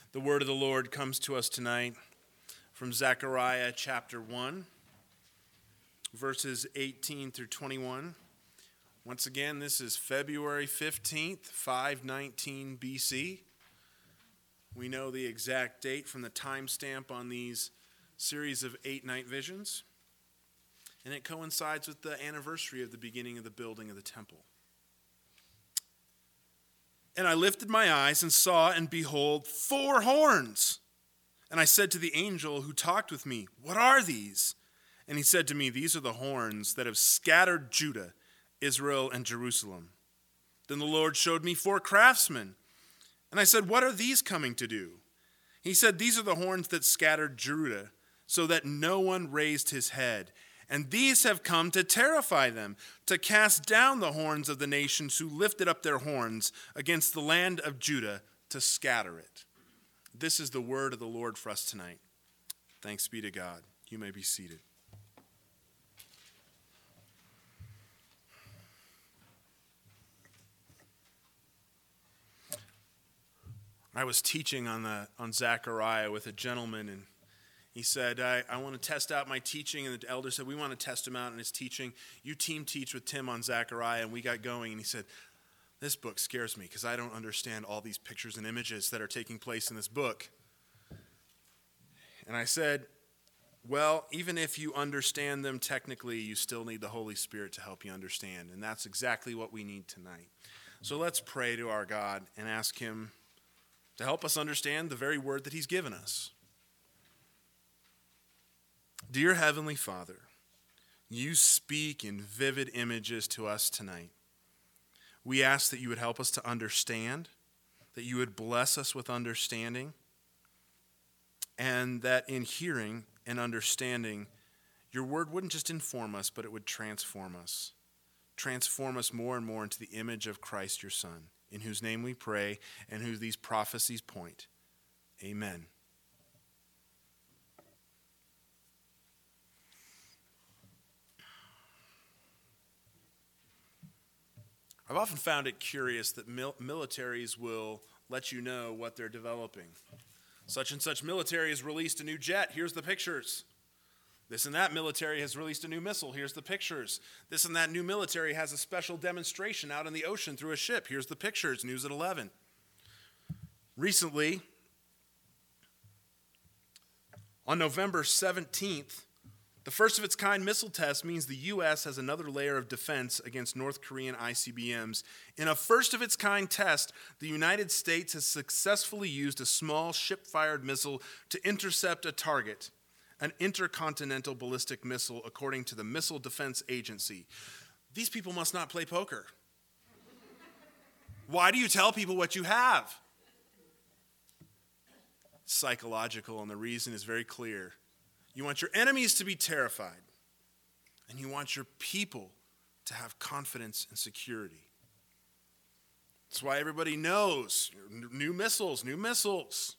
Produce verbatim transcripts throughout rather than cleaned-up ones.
The word of the Lord comes to us tonight from Zechariah chapter one, verses eighteen through twenty-one. Once again, this is February fifteenth, five nineteen B C. We know the exact date from the timestamp on these series of eight night visions, and it coincides with the anniversary of the beginning of the building of the temple. And I lifted my eyes and saw, and behold, four horns. And I said to the angel who talked with me, "What are these?" And he said to me, "These are the horns that have scattered Judah, Israel, and Jerusalem." Then the Lord showed me four craftsmen. And I said, "What are these coming to do?" He said, "These are the horns that scattered Judah, so that no one raised his head. And these have come to terrify them, to cast down the horns of the nations who lifted up their horns against the land of Judah, to scatter it." This is the word of the Lord for us tonight. Thanks be to God. You may be seated. I was teaching on the on Zechariah with a gentleman, and he said, I, I want to test out my teaching, and the elder said, "We want to test him out in his teaching. You team teach with Tim on Zechariah," and we got going, and he said, "This book scares me because I don't understand all these pictures and images that are taking place in this book." And I said, well, even if you understand them technically, you still need the Holy Spirit to help you understand, and that's exactly what we need tonight. So let's pray to our God and ask him to help us understand the very word that he's given us. Dear Heavenly Father, you speak in vivid images to us tonight. We ask that you would help us to understand, that you would bless us with understanding, and that in hearing and understanding, your word wouldn't just inform us, but it would transform us. Transform us more and more into the image of Christ, your Son, in whose name we pray and who these prophecies point. Amen. I've often found it curious that mil- militaries will let you know what they're developing. Such and such military has released a new jet. Here's the pictures. This and that military has released a new missile. Here's the pictures. This and that new military has a special demonstration out in the ocean through a ship. Here's the pictures. News at eleven. Recently, on November seventeenth, the first of its kind missile test means the U S has another layer of defense against North Korean I C B Ms. In a first of its kind test, the United States has successfully used a small ship-fired missile to intercept a target, an intercontinental ballistic missile, according to the Missile Defense Agency. These people must not play poker. Why do you tell people what you have? It's psychological, and the reason is very clear. You want your enemies to be terrified, and you want your people to have confidence and security. That's why everybody knows new missiles, new missiles.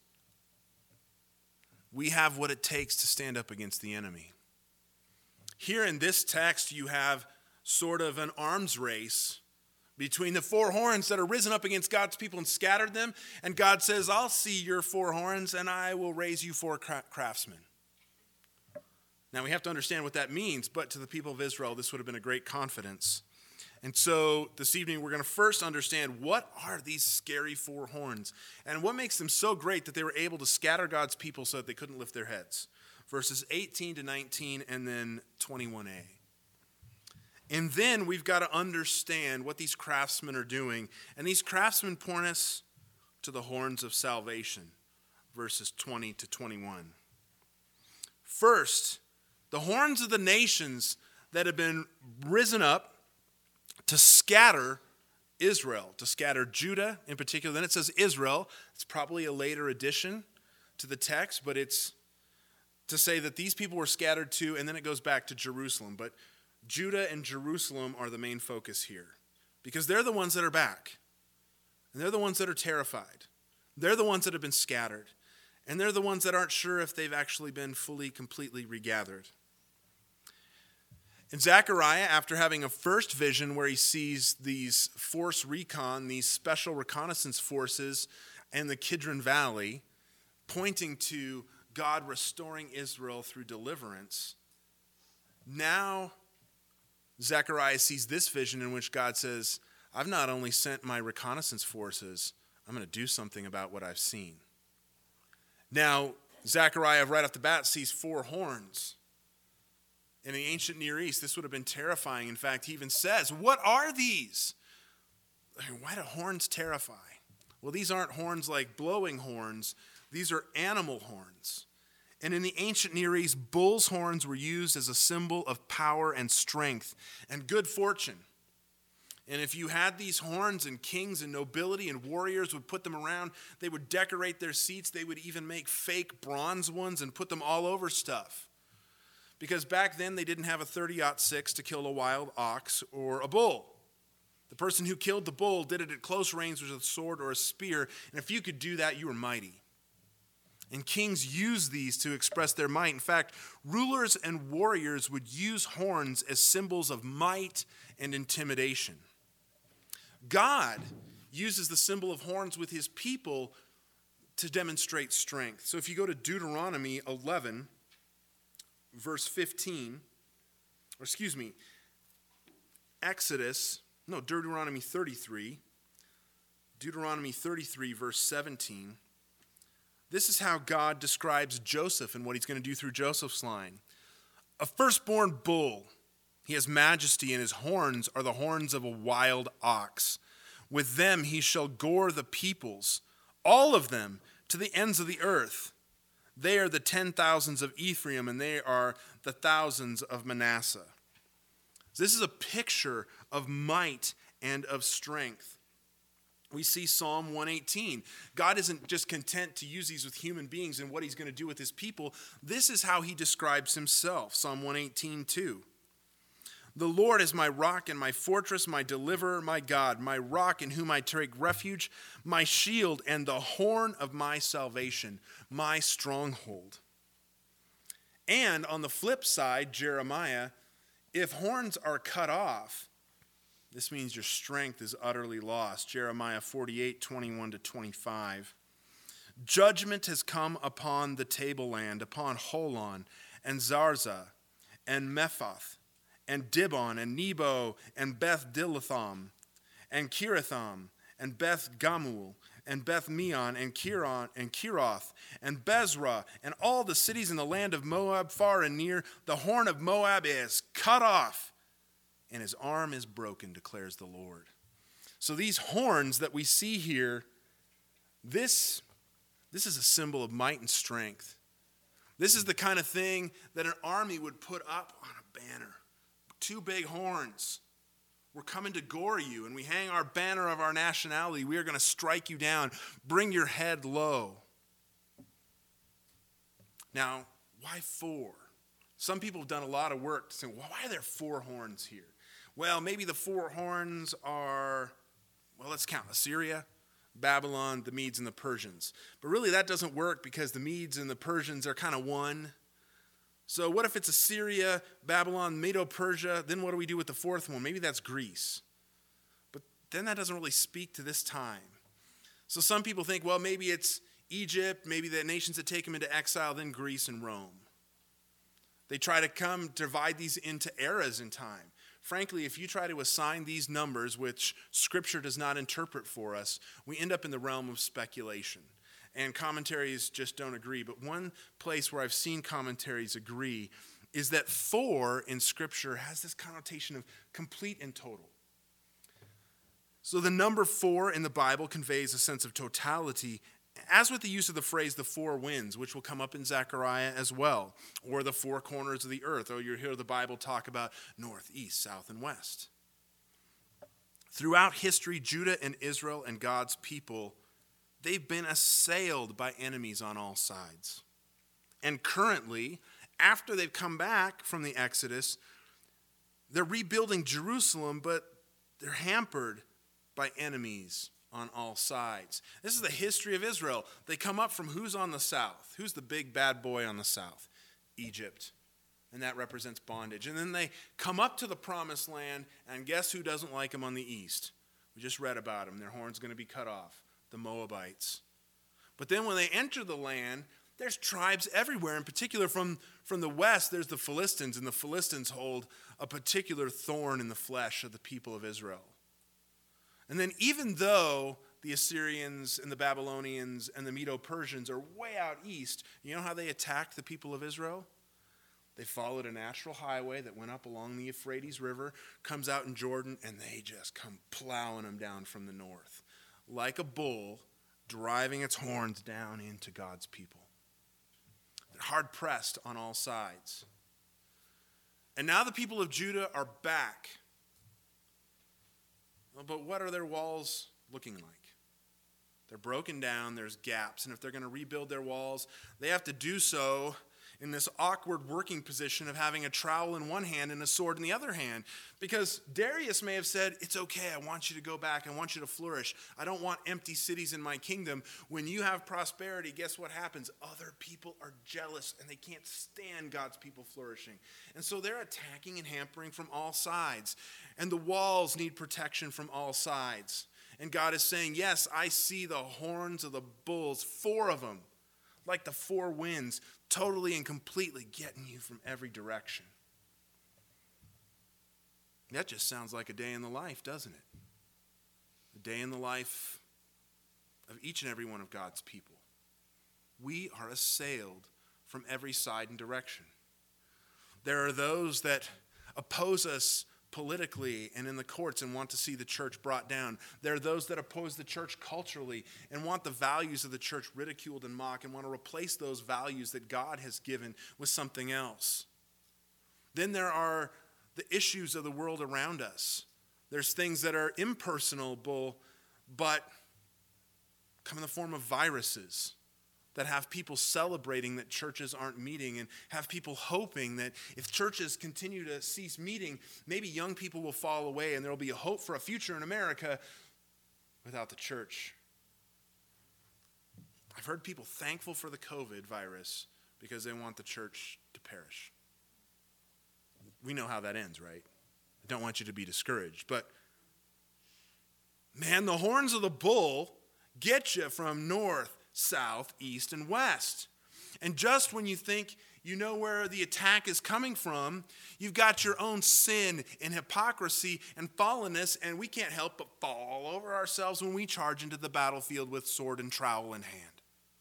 We have what it takes to stand up against the enemy. Here in this text, you have sort of an arms race between the four horns that are risen up against God's people and scattered them, and God says, "I'll see your four horns, and I will raise you four craftsmen." Now, we have to understand what that means, but to the people of Israel, this would have been a great confidence. And so this evening, we're going to first understand, what are these scary four horns? And what makes them so great that they were able to scatter God's people so that they couldn't lift their heads? Verses eighteen to nineteen, and then twenty-one a. And then we've got to understand what these craftsmen are doing. And these craftsmen point us to the horns of salvation, verses twenty to twenty-one. First, the horns of the nations that have been risen up to scatter Israel, to scatter Judah in particular. Then it says Israel. It's probably a later addition to the text, but it's to say that these people were scattered too, and then it goes back to Jerusalem. But Judah and Jerusalem are the main focus here, because they're the ones that are back, and they're the ones that are terrified. They're the ones that have been scattered, and they're the ones that aren't sure if they've actually been fully, completely regathered. And Zechariah, after having a first vision where he sees these force recon, these special reconnaissance forces in the Kidron Valley, pointing to God restoring Israel through deliverance. Now, Zechariah sees this vision in which God says, I've not only sent my reconnaissance forces, I'm going to do something about what I've seen. Now, Zechariah right off the bat sees four horns. In the ancient Near East, this would have been terrifying. In fact, he even says, what are these? Why do horns terrify? Well, these aren't horns like blowing horns. These are animal horns. And in the ancient Near East, bull's horns were used as a symbol of power and strength and good fortune. And if you had these horns, and kings and nobility and warriors would put them around, they would decorate their seats. They would even make fake bronze ones and put them all over stuff. Because back then they didn't have a thirty aught six to kill a wild ox or a bull. The person who killed the bull did it at close range with a sword or a spear. And if you could do that, you were mighty. And kings used these to express their might. In fact, rulers and warriors would use horns as symbols of might and intimidation. God uses the symbol of horns with his people to demonstrate strength. So if you go to Deuteronomy eleven, verse fifteen, or excuse me, Exodus, no, Deuteronomy thirty-three, Deuteronomy thirty-three, verse seventeen, this is how God describes Joseph and what he's going to do through Joseph's line. A firstborn bull. He has majesty, and his horns are the horns of a wild ox. With them he shall gore the peoples, all of them, to the ends of the earth. They are the ten thousands of Ephraim, and they are the thousands of Manasseh. This is a picture of might and of strength. We see Psalm one eighteen. God isn't just content to use these with human beings and what he's going to do with his people. This is how he describes himself. Psalm one eighteen, two. The Lord is my rock and my fortress, my deliverer, my God, my rock in whom I take refuge, my shield and the horn of my salvation, my stronghold. And on the flip side, Jeremiah, if horns are cut off, this means your strength is utterly lost. Jeremiah forty-eight, twenty-one to twenty-five. Judgment has come upon the tableland, upon Holon and Zarzah and Mephath and Dibon and Nebo and Beth Dilatham and Kiratham and Beth Gamul and Beth Meon and Kiron and Kiroth and Bezrah and all the cities in the land of Moab, far and near. The horn of Moab is cut off, and his arm is broken, declares the Lord. So these horns that we see here, this, this is a symbol of might and strength. This is the kind of thing that an army would put up on a banner. Two big horns. We're coming to gore you, and we hang our banner of our nationality. We are going to strike you down. Bring your head low. Now, why four? Some people have done a lot of work to say, well, why are there four horns here? Well, maybe the four horns are, well, let's count Assyria, Babylon, the Medes, and the Persians. But really that doesn't work because the Medes and the Persians are kind of one. So what if it's Assyria, Babylon, Medo-Persia? Then what do we do with the fourth one? Maybe that's Greece. But then that doesn't really speak to this time. So some people think, well, maybe it's Egypt, maybe the nations that take them into exile, then Greece and Rome. They try to come divide these into eras in time. Frankly, if you try to assign these numbers, which Scripture does not interpret for us, we end up in the realm of speculation. And commentaries just don't agree. But one place where I've seen commentaries agree is that four in Scripture has this connotation of complete and total. So the number four in the Bible conveys a sense of totality, as with the use of the phrase the four winds, which will come up in Zechariah as well, or the four corners of the earth, or you'll hear the Bible talk about north, east, south, and west. Throughout history, Judah and Israel and God's people, they've been assailed by enemies on all sides. And currently, after they've come back from the Exodus, they're rebuilding Jerusalem, but they're hampered by enemies on all sides. This is the history of Israel. They come up from who's on the south? Who's the big bad boy on the south? Egypt. And that represents bondage. And then they come up to the promised land, and guess who doesn't like them on the east? We just read about them. Their horn's going to be cut off. The Moabites. But then when they enter the land, there's tribes everywhere. In particular, from, from the west, there's the Philistines, and the Philistines hold a particular thorn in the flesh of the people of Israel. And then even though the Assyrians and the Babylonians and the Medo-Persians are way out east, you know how they attacked the people of Israel? They followed a natural highway that went up along the Euphrates River, comes out in Jordan, and they just come plowing them down from the north, like a bull driving its horns down into God's people. They're hard-pressed on all sides. And now the people of Judah are back. But what are their walls looking like? They're broken down, there's gaps, and if they're going to rebuild their walls, they have to do so in this awkward working position of having a trowel in one hand and a sword in the other hand. Because Darius may have said, it's okay, I want you to go back, I want you to flourish. I don't want empty cities in my kingdom. When you have prosperity, guess what happens? Other people are jealous and they can't stand God's people flourishing. And so they're attacking and hampering from all sides. And the walls need protection from all sides. And God is saying, yes, I see the horns of the bulls, four of them, like the four winds, totally and completely getting you from every direction. That just sounds like a day in the life, doesn't it? A day in the life of each and every one of God's people. We are assailed from every side and direction. There are those that oppose us politically and in the courts and want to see the church brought down. There are those that oppose the church culturally and want the values of the church ridiculed and mocked and want to replace those values that God has given with something else. Then there are the issues of the world around us. There's things that are impersonable but come in the form of viruses that have people celebrating that churches aren't meeting and have people hoping that if churches continue to cease meeting, maybe young people will fall away and there will be a hope for a future in America without the church. I've heard people thankful for the COVID virus because they want the church to perish. We know how that ends, right? I don't want you to be discouraged, but man, the horns of the bull get you from north, south, east, and west. And just when you think you know where the attack is coming from, you've got your own sin and hypocrisy and fallenness, and we can't help but fall over ourselves when we charge into the battlefield with sword and trowel in hand.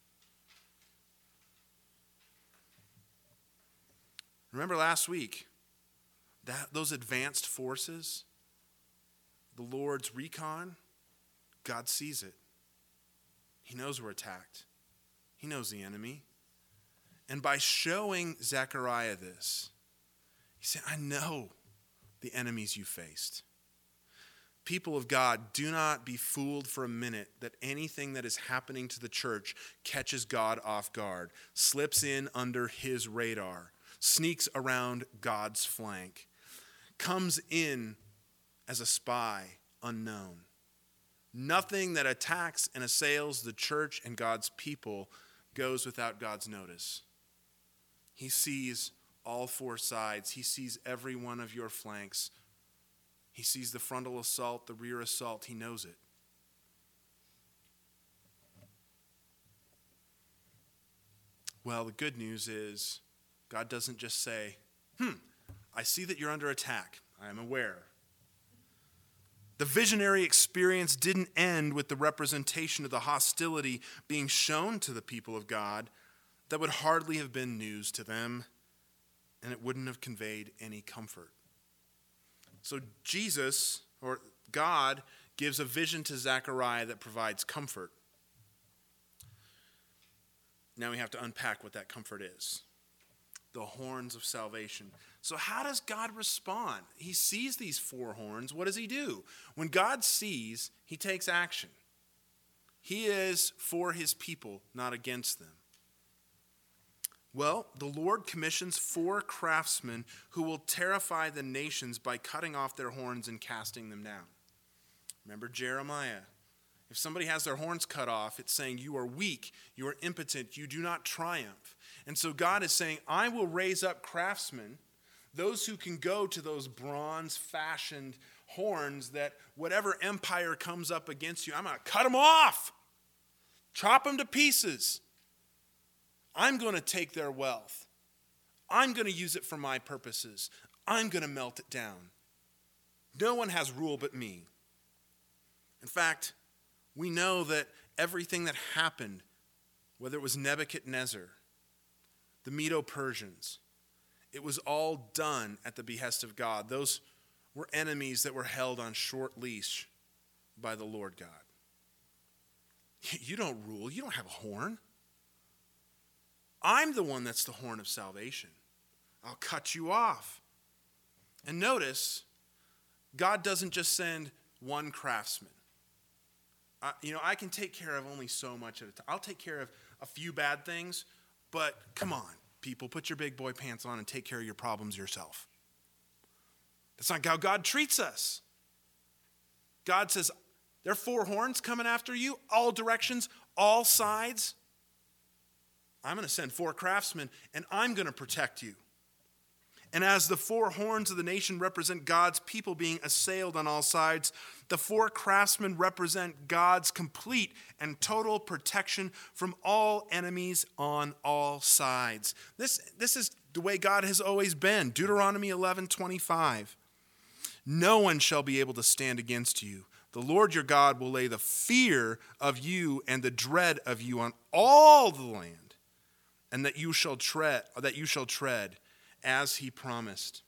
Remember last week, that those advanced forces, the Lord's recon, God sees it. He knows we're attacked. He knows the enemy. And by showing Zechariah this, he said, I know the enemies you faced. People of God, do not be fooled for a minute that anything that is happening to the church catches God off guard, slips in under his radar, sneaks around God's flank, comes in as a spy unknown. Nothing that attacks and assails the church and God's people goes without God's notice. He sees all four sides. He sees every one of your flanks. He sees the frontal assault, the rear assault. He knows it. Well, the good news is God doesn't just say, hmm, I see that you're under attack. I am aware. The visionary experience didn't end with the representation of the hostility being shown to the people of God. That would hardly have been news to them, and it wouldn't have conveyed any comfort. So Jesus, or God, gives a vision to Zechariah that provides comfort. Now we have to unpack what that comfort is. The horns of salvation. So how does God respond? He sees these four horns. What does he do? When God sees, he takes action. He is for his people, not against them. Well, the Lord commissions four craftsmen who will terrify the nations by cutting off their horns and casting them down. Remember Jeremiah. If somebody has their horns cut off, it's saying you are weak, you are impotent, you do not triumph. And so God is saying, I will raise up craftsmen, those who can go to those bronze-fashioned horns that whatever empire comes up against you, I'm going to cut them off. chop them to pieces. I'm going to take their wealth. I'm going to use it for my purposes. I'm going to melt it down. No one has rule but me. In fact, we know that everything that happened, whether it was Nebuchadnezzar, the Medo-Persians, it was all done at the behest of God. Those were enemies that were held on short leash by the Lord God. You don't rule. You don't have a horn. I'm the one that's the horn of salvation. I'll cut you off. And notice, God doesn't just send one craftsman. I, you know, I can take care of only so much at a time. I'll take care of a few bad things, but come on, people, put your big boy pants on and take care of your problems yourself. That's not how God treats us. God says, there are four horns coming after you, all directions, all sides. I'm going to send four craftsmen, and I'm going to protect you. And as the four horns of the nation represent God's people being assailed on all sides, the four craftsmen represent God's complete and total protection from all enemies on all sides. This, this is the way God has always been. Deuteronomy eleven twenty-five. No one shall be able to stand against you. The Lord your God will lay the fear of you and the dread of you on all the land, and that you shall tread, that you shall tread as he promised.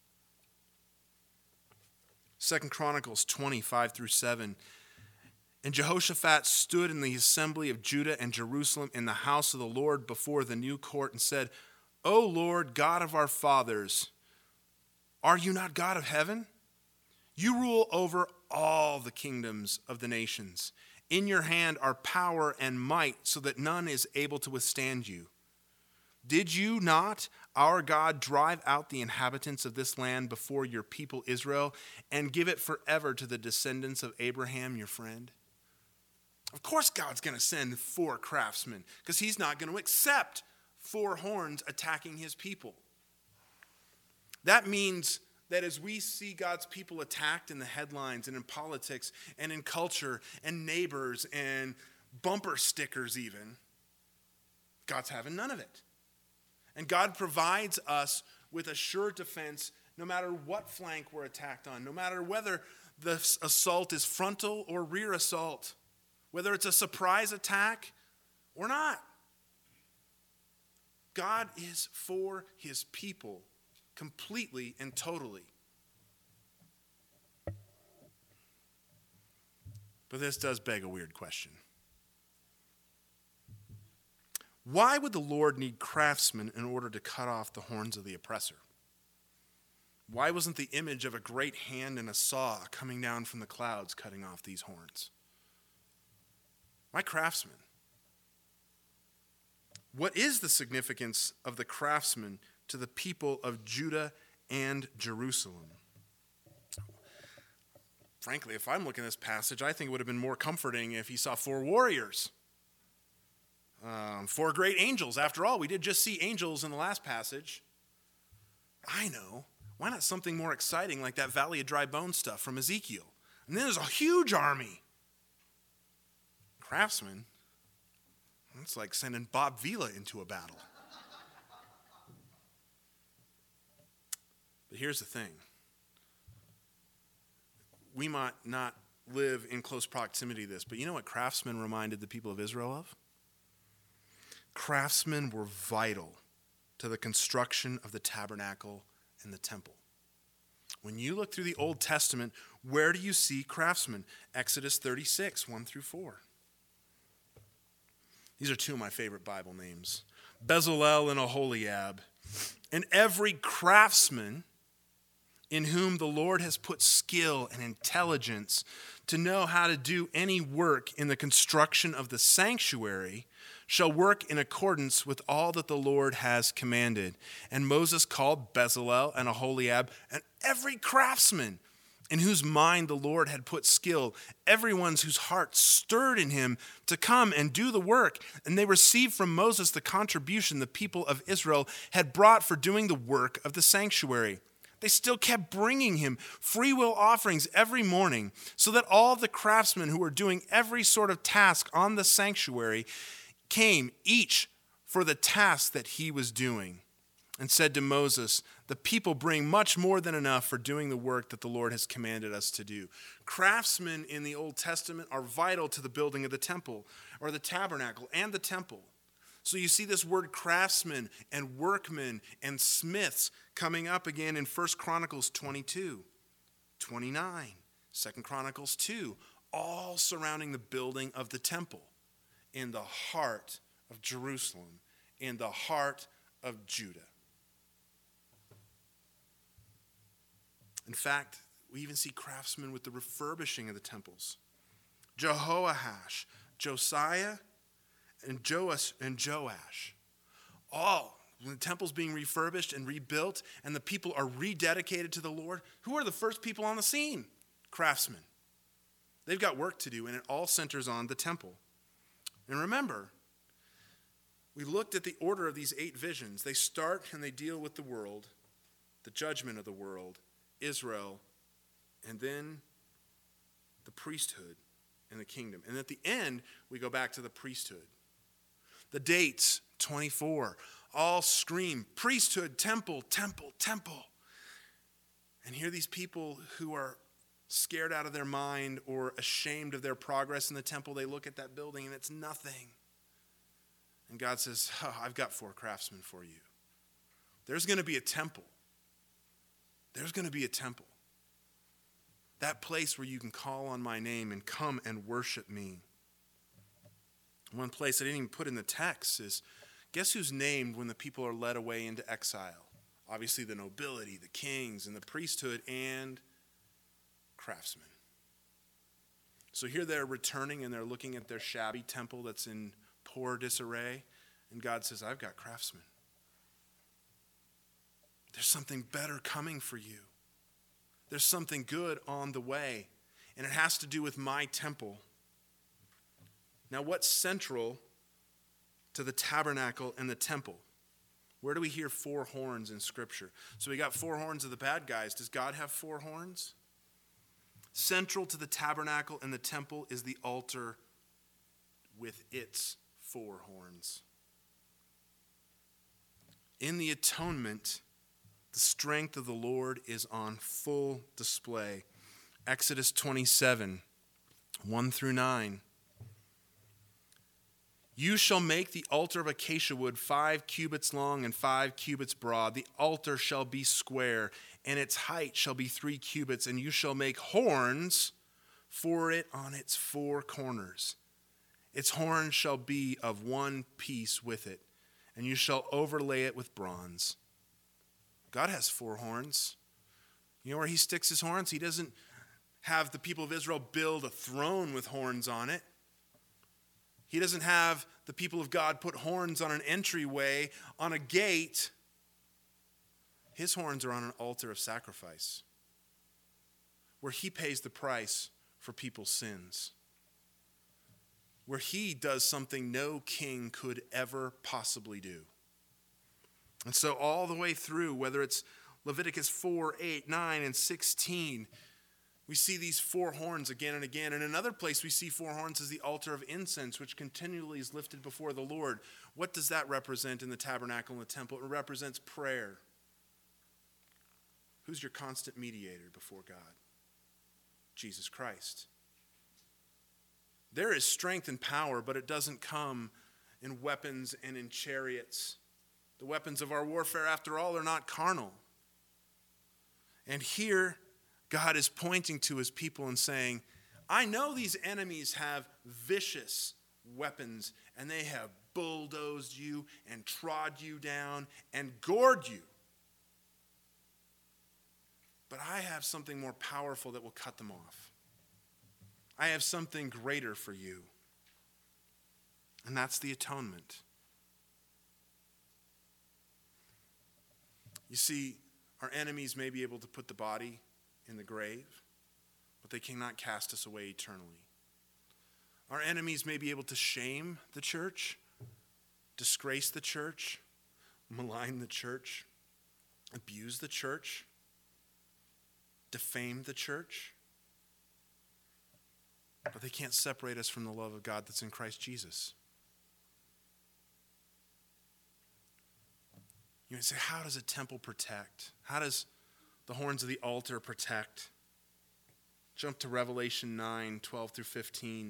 Second Chronicles twenty-five through seven. And Jehoshaphat stood in the assembly of Judah and Jerusalem in the house of the Lord before the new court and said, O Lord, God of our fathers, are you not God of heaven? You rule over all the kingdoms of the nations. In your hand are power and might, so that none is able to withstand you. Did you not, our God, drive out the inhabitants of this land before your people Israel and give it forever to the descendants of Abraham, your friend? Of course God's going to send four craftsmen, because he's not going to accept four horns attacking his people. That means that as we see God's people attacked in the headlines and in politics and in culture and neighbors and bumper stickers even, God's having none of it. And God provides us with a sure defense no matter what flank we're attacked on, no matter whether the assault is frontal or rear assault, whether it's a surprise attack or not. God is for his people completely and totally. But this does beg a weird question. Why would the Lord need craftsmen in order to cut off the horns of the oppressor? Why wasn't the image of a great hand and a saw coming down from the clouds cutting off these horns? Why craftsmen? What is the significance of the craftsmen to the people of Judah and Jerusalem? Frankly, if I'm looking at this passage, I think it would have been more comforting if he saw four warriors. Um, four great angels. After all, we did just see angels in the last passage. I know. Why not something more exciting like that Valley of Dry Bones stuff from Ezekiel? And then there's a huge army. Craftsmen. It's like sending Bob Vila into a battle. But here's the thing. We might not live in close proximity to this, but you know what craftsmen reminded the people of Israel of? Craftsmen were vital to the construction of the tabernacle and the temple. When you look through the Old Testament, where do you see craftsmen? Exodus thirty-six, one through four. These are two of my favorite Bible names. Bezalel and Aholiab. And every craftsman in whom the Lord has put skill and intelligence to know how to do any work in the construction of the sanctuary shall work in accordance with all that the Lord has commanded. And Moses called Bezalel and Aholiab and every craftsman in whose mind the Lord had put skill, everyone whose heart stirred in him to come and do the work. And they received from Moses the contribution the people of Israel had brought for doing the work of the sanctuary. They still kept bringing him free will offerings every morning, so that all the craftsmen who were doing every sort of task on the sanctuary came, each for the task that he was doing, and said to Moses, "The people bring much more than enough for doing the work that the Lord has commanded us to do." Craftsmen in the Old Testament are vital to the building of the temple, or the tabernacle and the temple. So you see this word craftsmen and workmen and smiths coming up again in First Chronicles twenty-two, twenty-nine, Second Chronicles two, all surrounding the building of the temple in the heart of Jerusalem, in the heart of Judah. In fact, we even see craftsmen with the refurbishing of the temples. Jehoash, Josiah, and Joash, and Joash. All, when the temple's being refurbished and rebuilt and the people are rededicated to the Lord, who are the first people on the scene? Craftsmen. They've got work to do, and it all centers on the temple. And remember, we looked at the order of these eight visions. They start and they deal with the world, the judgment of the world, Israel, and then the priesthood and the kingdom. And at the end, we go back to the priesthood. The dates, twenty-four, all scream priesthood, temple, temple, temple. And here these people who are scared out of their mind or ashamed of their progress in the temple, they look at that building and it's nothing. And God says, oh, I've got four craftsmen for you. There's going to be a temple. There's going to be a temple. That place where you can call on my name and come and worship me. One place I didn't even put in the text is, guess who's named when the people are led away into exile? Obviously the nobility, the kings, and the priesthood, and craftsmen. So here they're returning and they're looking at their shabby temple that's in poor disarray. And God says, I've got craftsmen. There's something better coming for you. There's something good on the way. And it has to do with my temple. Now, what's central to the tabernacle and the temple? Where do we hear four horns in Scripture? So we got four horns of the bad guys. Does God have four horns? Central to the tabernacle and the temple is the altar with its four horns. In the atonement, the strength of the Lord is on full display. Exodus twenty-seven, one through nine. You shall make the altar of acacia wood five cubits long and five cubits broad. The altar shall be square, and its height shall be three cubits, and you shall make horns for it on its four corners. Its horns shall be of one piece with it, and you shall overlay it with bronze. God has four horns. You know where he sticks his horns? He doesn't have the people of Israel build a throne with horns on it. He doesn't have the people of God put horns on an entryway, on a gate. His horns are on an altar of sacrifice, where he pays the price for people's sins, where he does something no king could ever possibly do. And so all the way through, whether it's Leviticus four, eight, nine, and sixteen, we see these four horns again and again. And another place we see four horns is the altar of incense, which continually is lifted before the Lord. What does that represent in the tabernacle and the temple? It represents prayer. Who's your constant mediator before God? Jesus Christ. There is strength and power, but it doesn't come in weapons and in chariots. The weapons of our warfare, after all, are not carnal. And here, God is pointing to his people and saying, I know these enemies have vicious weapons, and they have bulldozed you and trod you down and gored you. But I have something more powerful that will cut them off. I have something greater for you. And that's the atonement. You see, our enemies may be able to put the body in the grave, but they cannot cast us away eternally. Our enemies may be able to shame the church, disgrace the church, malign the church, abuse the church, defame the church, but they can't separate us from the love of God that's in Christ Jesus. You might say, how does a temple protect? How does the horns of the altar protect? Jump to Revelation nine, twelve through fifteen.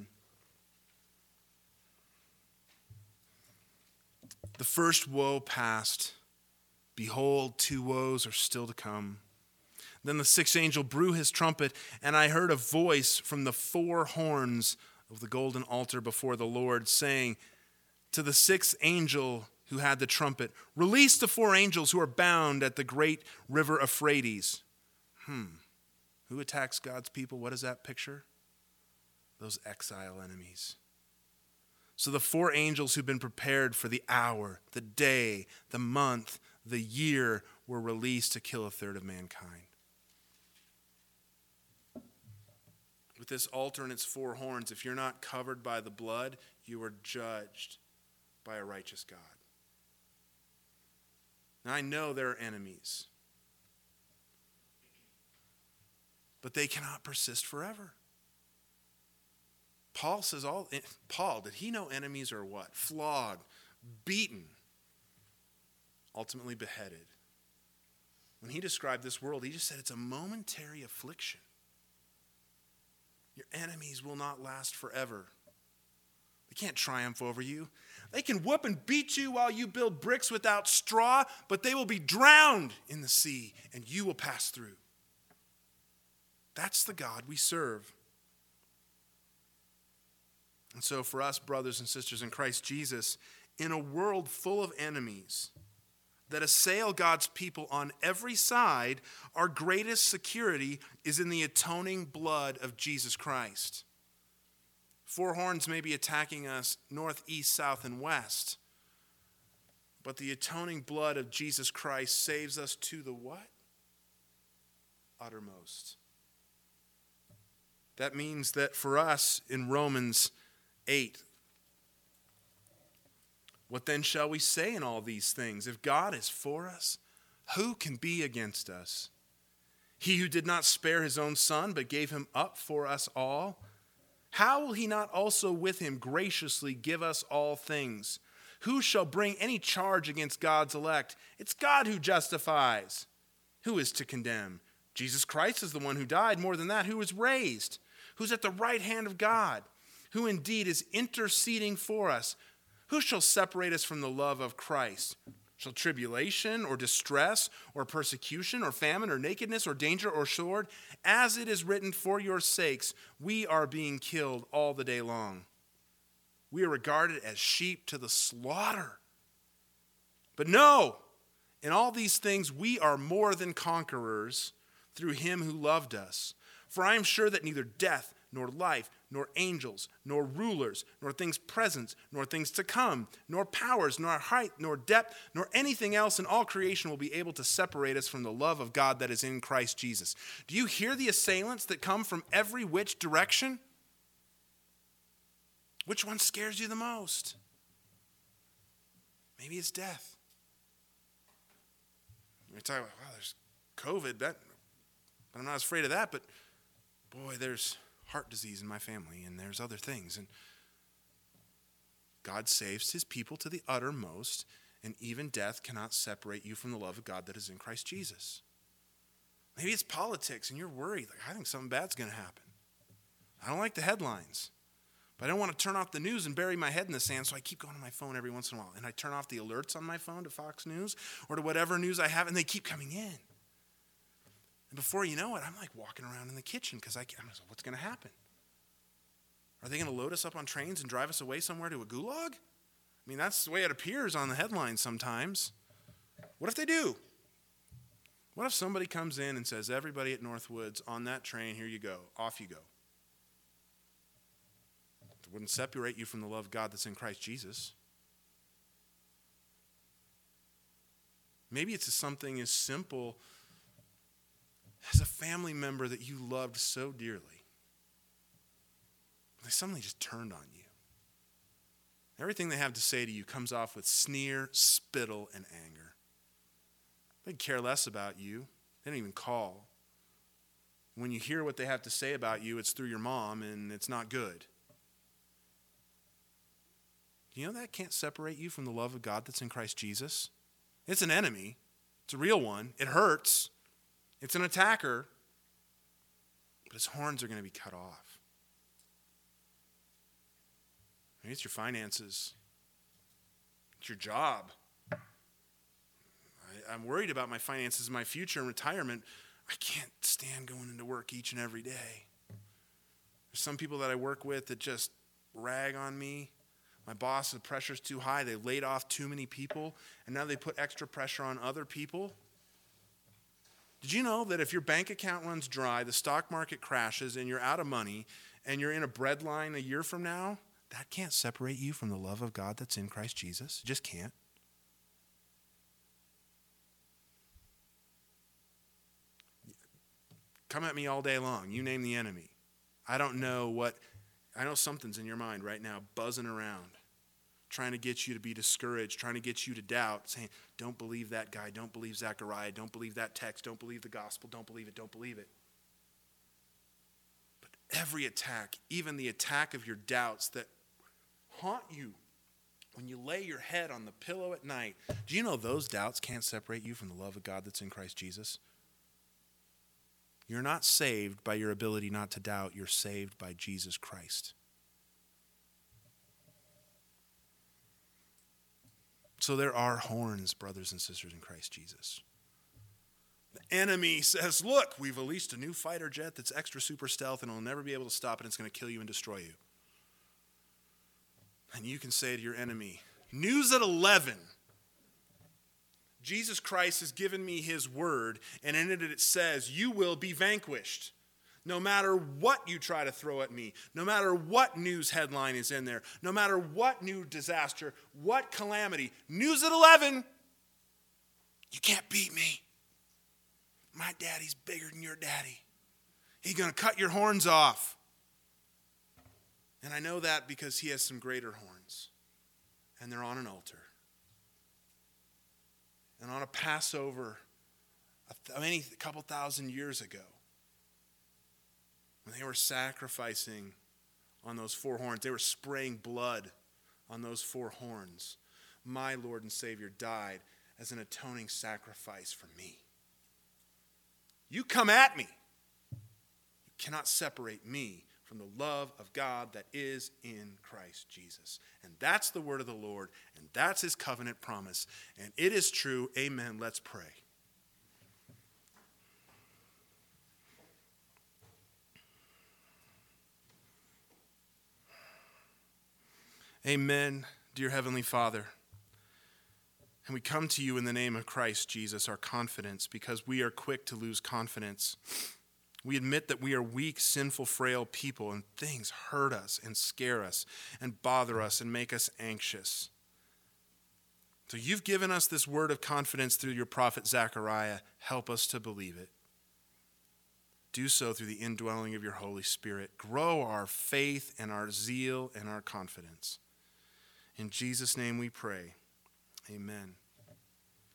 The first woe passed. Behold, two woes are still to come. Then the sixth angel blew his trumpet, and I heard a voice from the four horns of the golden altar before the Lord, saying to the sixth angel who had the trumpet, release the four angels who are bound at the great river Euphrates. Hmm. Who attacks God's people? What is that picture? Those exile enemies. So the four angels who've been prepared for the hour, the day, the month, the year were released to kill a third of mankind. With this altar and its four horns, if you're not covered by the blood, you are judged by a righteous God. Now, I know there are enemies, but they cannot persist forever. Paul says, all Paul, did he know enemies are what? Flogged, beaten, ultimately beheaded. When he described this world, he just said it's a momentary affliction. Your enemies will not last forever. They can't triumph over you. They can whoop and beat you while you build bricks without straw, but they will be drowned in the sea, and you will pass through. That's the God we serve. And so for us, brothers and sisters in Christ Jesus, in a world full of enemies that assail God's people on every side, our greatest security is in the atoning blood of Jesus Christ. Four horns may be attacking us north, east, south, and west, but the atoning blood of Jesus Christ saves us to the what? Uttermost. That means that for us in Romans eight, what then shall we say in all these things? If God is for us, who can be against us? He who did not spare his own son, but gave him up for us all, how will he not also with him graciously give us all things? Who shall bring any charge against God's elect? It's God who justifies. Who is to condemn? Jesus Christ is the one who died, more than that, who was raised, who's at the right hand of God, who indeed is interceding for us. Who shall separate us from the love of Christ? Shall tribulation or distress or persecution or famine or nakedness or danger or sword? As it is written, for your sakes we are being killed all the day long. We are regarded as sheep to the slaughter. But no, in all these things we are more than conquerors through him who loved us. For I am sure that neither death, nor life, nor angels, nor rulers, nor things present, nor things to come, nor powers, nor height, nor depth, nor anything else in all creation will be able to separate us from the love of God that is in Christ Jesus. Do you hear the assailants that come from every which direction? Which one scares you the most? Maybe it's death. You're talking about, wow, there's COVID, that, but I'm not as afraid of that, but boy, there's heart disease in my family, and there's other things. And God saves his people to the uttermost, and even death cannot separate you from the love of God that is in Christ Jesus. Maybe it's politics, and you're worried. Like, I think something bad's going to happen. I don't like the headlines, but I don't want to turn off the news and bury my head in the sand, so I keep going on my phone every once in a while, and I turn off the alerts on my phone to Fox News or to whatever news I have, and they keep coming in. And before you know it, I'm like walking around in the kitchen because I can't, I'm like, what's going to happen? Are they going to load us up on trains and drive us away somewhere to a gulag? I mean, that's the way it appears on the headlines sometimes. What if they do? What if somebody comes in and says, everybody at Northwoods on that train, here you go, off you go? It wouldn't separate you from the love of God that's in Christ Jesus. Maybe it's something as simple as a family member that you loved so dearly. They suddenly just turned on you. Everything they have to say to you comes off with sneer, spittle, and anger. They care less about you. They don't even call. When you hear what they have to say about you, it's through your mom, and it's not good. You know that can't separate you from the love of God that's in Christ Jesus? It's an enemy. It's a real one. It hurts. It's an attacker. But his horns are going to be cut off. Maybe it's your finances. It's your job. I, I'm worried about my finances and my future and retirement. I can't stand going into work each and every day. There's some people that I work with that just rag on me. My boss, the pressure's too high. They laid off too many people, and now they put extra pressure on other people. Did you know that if your bank account runs dry, the stock market crashes, and you're out of money, and you're in a bread line a year from now, that can't separate you from the love of God that's in Christ Jesus? It just can't. Come at me all day long. You name the enemy. I don't know what, I know something's in your mind right now, buzzing around, trying to get you to be discouraged, trying to get you to doubt, saying, don't believe that guy, don't believe Zechariah, don't believe that text, don't believe the gospel, don't believe it, don't believe it. But every attack, even the attack of your doubts that haunt you when you lay your head on the pillow at night, do you know those doubts can't separate you from the love of God that's in Christ Jesus? You're not saved by your ability not to doubt. You're saved by Jesus Christ. So there are horns, brothers and sisters, in Christ Jesus. The enemy says, look, we've released a new fighter jet that's extra super stealth and it'll never be able to stop it. It's going to kill you and destroy you. And you can say to your enemy, news at eleven. Jesus Christ has given me his word, and in it it says, you will be vanquished. No matter what you try to throw at me, no matter what news headline is in there, no matter what new disaster, what calamity, news at eleven, you can't beat me. My daddy's bigger than your daddy. He's going to cut your horns off. And I know that because he has some greater horns, and they're on an altar. And on a Passover, a, th- a couple thousand years ago, when they were sacrificing on those four horns, they were spraying blood on those four horns. My Lord and Savior died as an atoning sacrifice for me. You come at me. You cannot separate me from the love of God that is in Christ Jesus. And that's the word of the Lord, and that's his covenant promise. And it is true. Amen. Let's pray. Amen, dear Heavenly Father. And we come to you in the name of Christ Jesus, our confidence, because we are quick to lose confidence. We admit that we are weak, sinful, frail people, and things hurt us and scare us and bother us and make us anxious. So you've given us this word of confidence through your prophet Zechariah. Help us to believe it. Do so through the indwelling of your Holy Spirit. Grow our faith and our zeal and our confidence. In Jesus' name we pray. Amen.